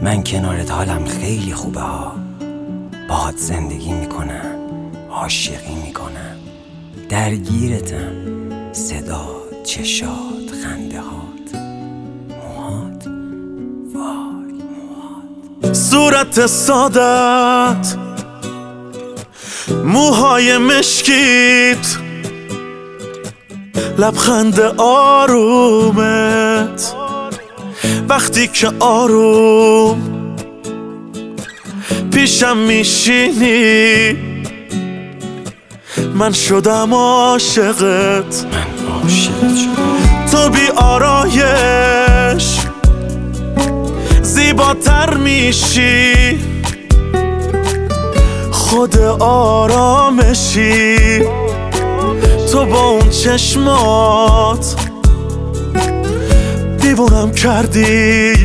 من کنارت حالم خیلی خوبه ها. باهات زندگی میکنم، عاشقی میکنم، درگیرتم. صدا، چشات، خنده هات، موهات، وای موهات. صورت سادت، موهای مشکیت، لبخند آرومت وقتی که آروم پیشم میشینی من شدم عاشقت. تو بی آرایش زیباتر میشی، خود آرامشی. تو با اون چشمات دیوونم کردی،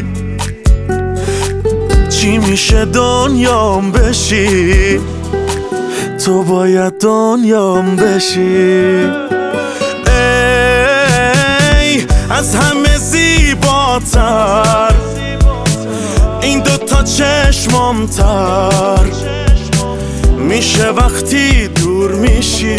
چی میشه دنیام بشی؟ تو باید دنیام بشی. ای از همه زیباتر این دوتا چشمام تر میشه وقتی دور میشی.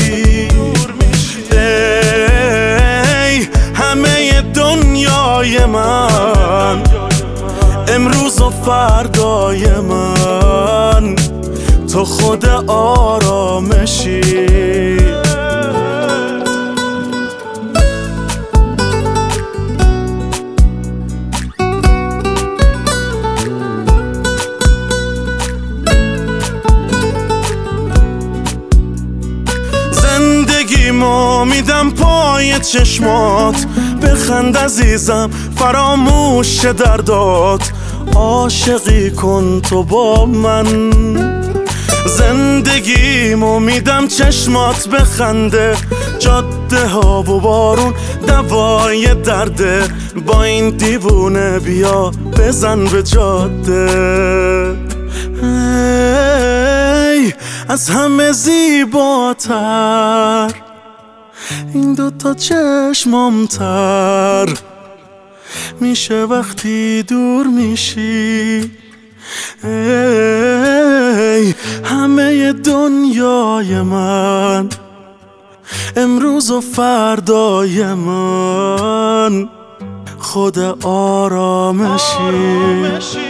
ای همه دنیای من، امروز و فردای من، تو خود آرامشی. زندگیمو میدم پای چشمات، بخند عزیزم فراموش دردات. عاشقی کن تو با من، زندگیمو میدم چشمات بخنده. جاده ها و بارون دوای درده، با این دیوونه بیا بزن به جاده. ای از همه زیباتر این دوتا چشمام تر میشه وقتی دور میشی. ای همه دنیای من، امروز و فردای من، خود آرامشی.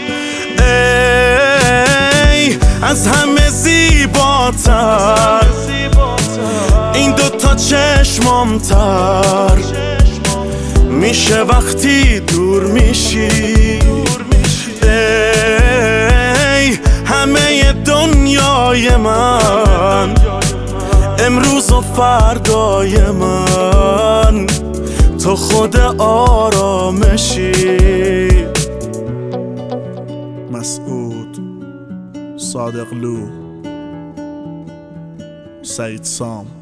ای از همه زیباتر این دوتا چشمام تر میشه وقتی دور میشی. ای همه دنیای من، امروز و فردای من، تو خود آرامشی. مسعود صادقلو، سعید سام.